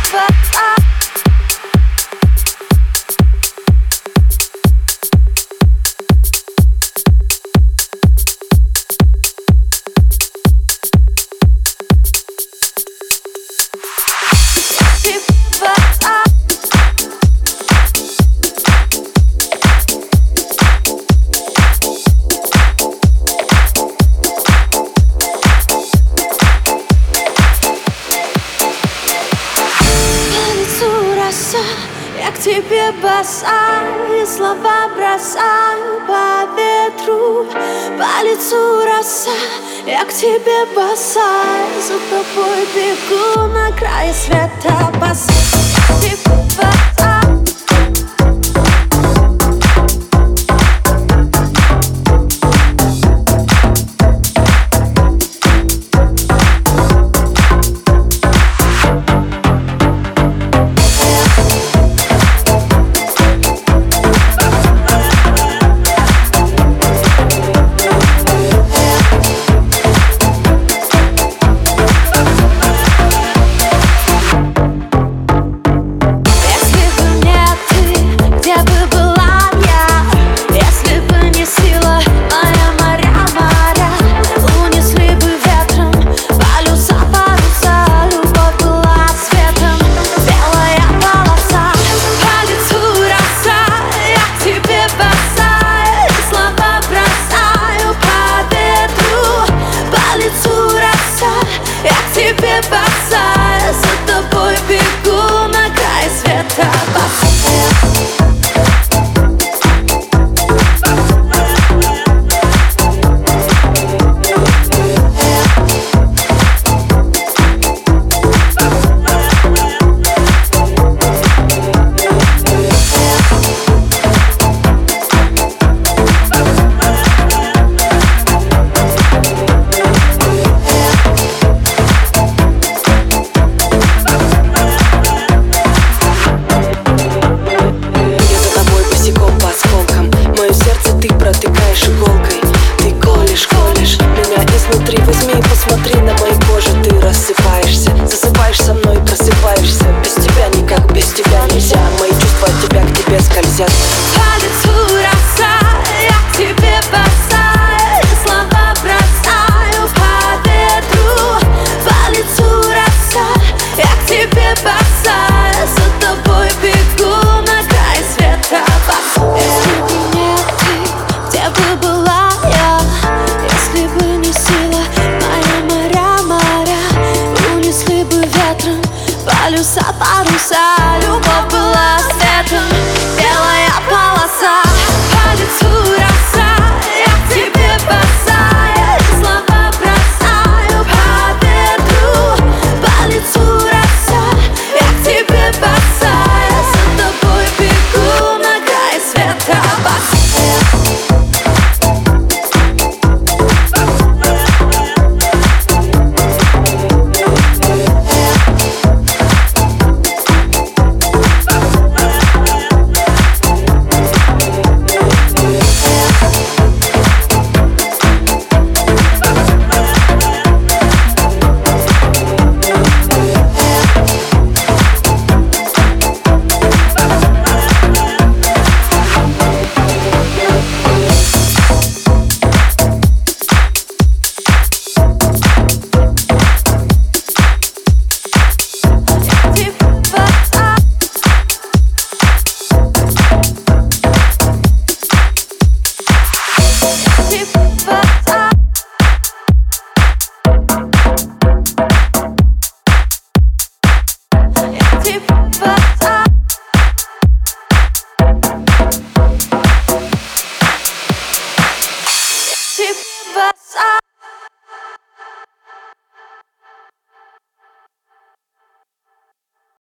Я к тебе босая, слова бросаю по ветру, по лицу роса. Я к тебе босая, за тобой бегу на край света. Босая, за тобой бегу на край света. Посмотри на мою кожу, ты рассыпаешься. Засыпаешь со мной, просыпаешься. Без тебя никак, без тебя нельзя. Мои чувства от тебя к тебе скользят. По лицу роса, я к тебе босая, слова бросаю по ветру. По лицу роса, я к тебе босая, за тобой бегу на край света. Если бы не ты, где бы была я? Если бы не сила полюса, паруса, любовь была светом, белая полоса. По лицу роса, я к тебе босая, слова бросаю по ветру. По лицу роса, я к тебе босая, за тобой бегу на край света. But